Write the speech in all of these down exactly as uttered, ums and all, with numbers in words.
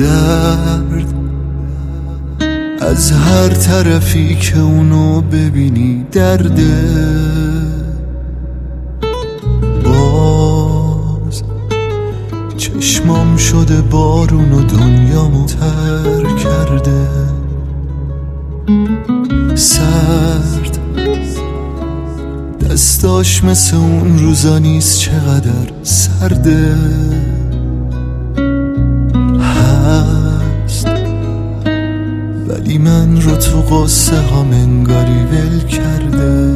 درد از هر طرفی که اونو ببینی درده. باز چشمام شده بارون و دنیامو تر کرده. سرد دستاش مثل اون روزا نیست، چقدر سرده. هست ولی من رو تو قصه ها منگاری ول کرده.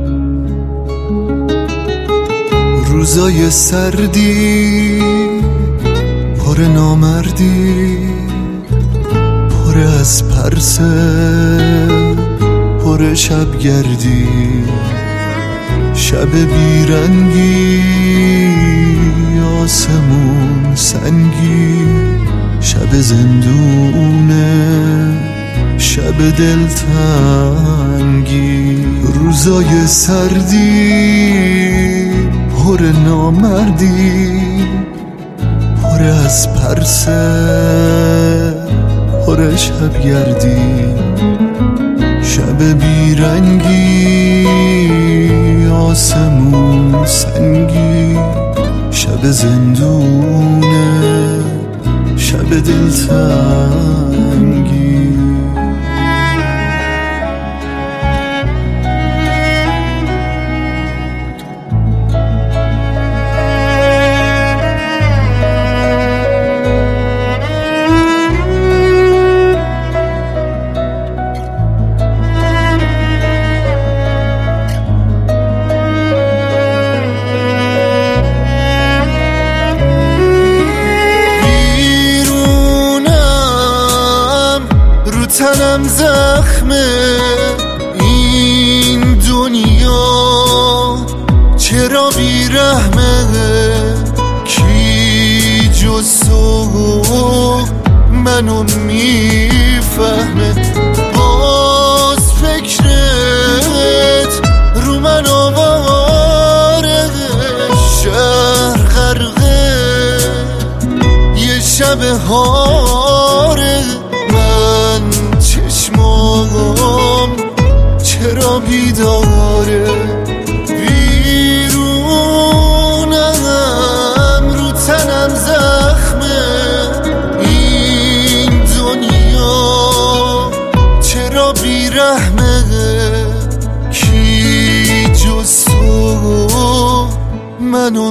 روزای سردی پر نامردی، پر از پرسه، پر شبگردی، شب بیرنگی، آسمون سنگی، شب زندونه، شب دلتنگی. روزای سردی پر نامردی، پر از پرسه، پر شبگردی، شب بیرنگی، آسمون سنگی، شب زندونه، شب دلتنگی. تنم زخمه این دنیا، چرا بیرحمه؟ کی جز تو منو میفهمه؟ باز فکرت رو من آواره، شهر غرقه یه شب هاره. چشمام چرا بیداره؟ بیرونم رو تنم زخمه این دنیا، چرا بیرحمه؟ کی جز تو منو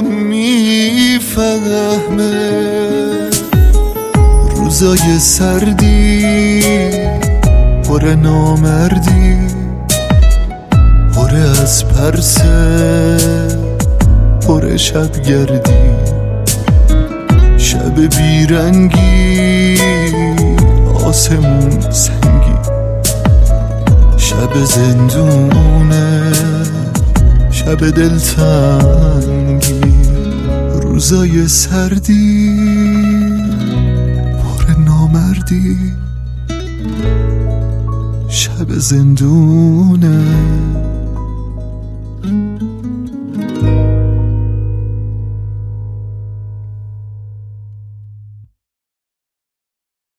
میفهمه؟ روزای سردی پر نامردی، پر از پرسه، پر شبگردی، شب بیرنگی، آسمون سنگی، شب زندونه، شب دلتنگی. روزای سردی پر نامردی، شب زندونه،